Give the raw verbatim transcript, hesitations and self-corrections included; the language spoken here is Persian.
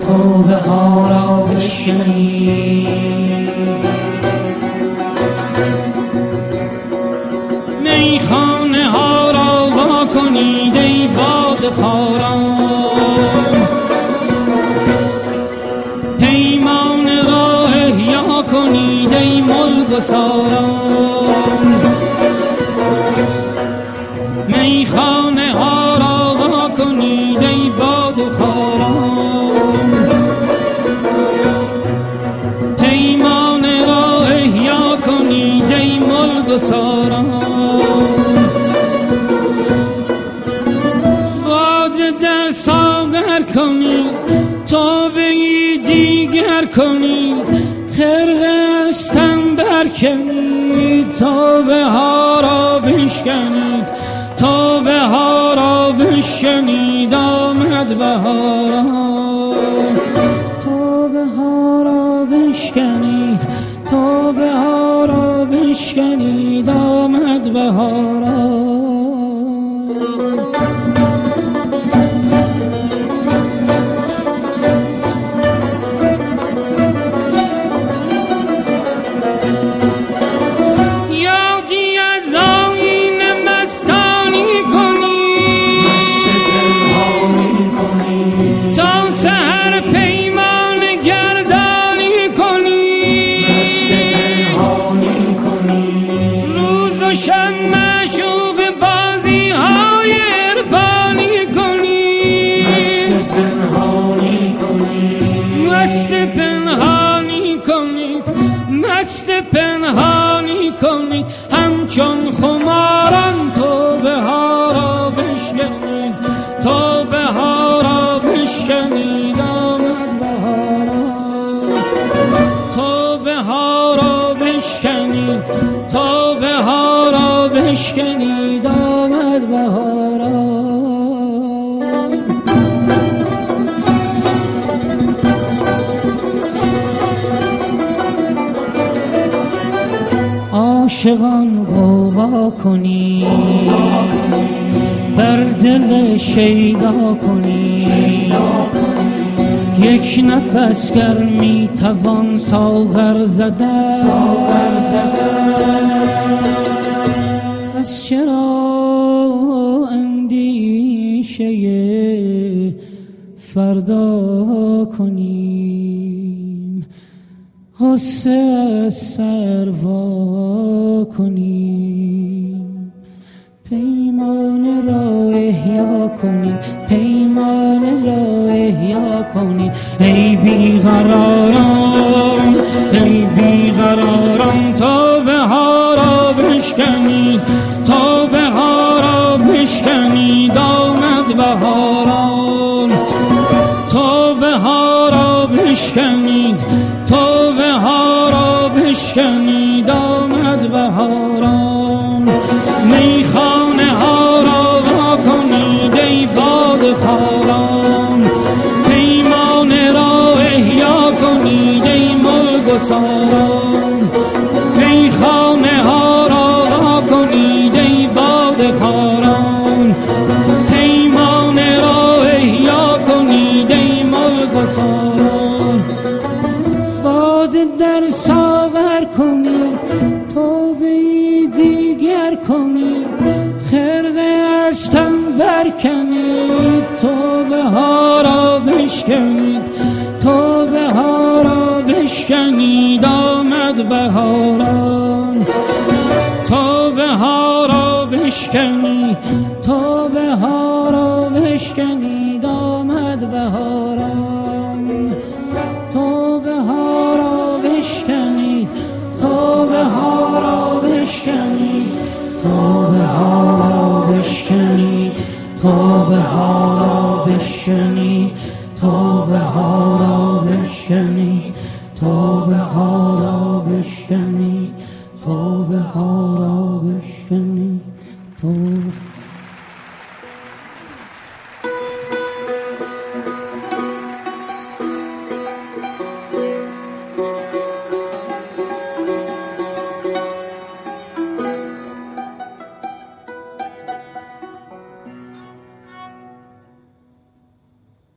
توبه ها را بشکنید. میخانه ها را وا کنید ای باد خاران، پیمان را احیا کنید ای ملگساران. میخانه ها را وا کنید ای باد خاران، پیمان را احیا کنید ای ملگساران. در ساغر کنید توبه دیگر کنید، خرقه از تن برکنید توبه ها را بشکنید، توبه ها را بشکنید. آمد بهاران، توبه ها را بشکنید، توبه ها را بشکنید. آمد بهاران. مست پنهانی کنید همچون خماران، توبه ها را بشکنید، توبه ها را بشکنید. آمد بهاران، توبه ها را بشکنید، توبه ها را بشکنید. آمد بهاران. عاشقان غوغا کنید، بر دل شیدا کنید، یک نفس گر می توان ساغر زدن. پس چرا اندیشه فردا کنیم، غصه سر وا کنیم، پیمان را احیا کنیم، پیمان را احیا کنیم. ای بیقراران، ای بیقراران، توبه ها را بشکنید، توبه ها را بشکنید. آمد بهاران، توبه ها را بشکنید، توبه ها را بشکنید. آمد بهاران. میخانه ها را وا کنید ای باد خاران، پیمان را احیا کنید ای ملگساران. میخانه ها را وا کنید ای باد خاران، پیمان را احیا کنید ای ملگساران. در ساغر کنید توبه دیگر کنید، خرقه از تن برکنید توبه ها را بشکنید، توبه ها را بشکنید. آمد بهاران، توبه ها را بشکنید، توبه ها را بشکنید. آمد بهاران، توبه ها را بشکنید، توبه ها را بشکنید، توبه ها را بشکنید، توبه ها را بشکنید، توبه ها را بشکنید، توبه ها را بشکنید، توبه ها را بشکنید.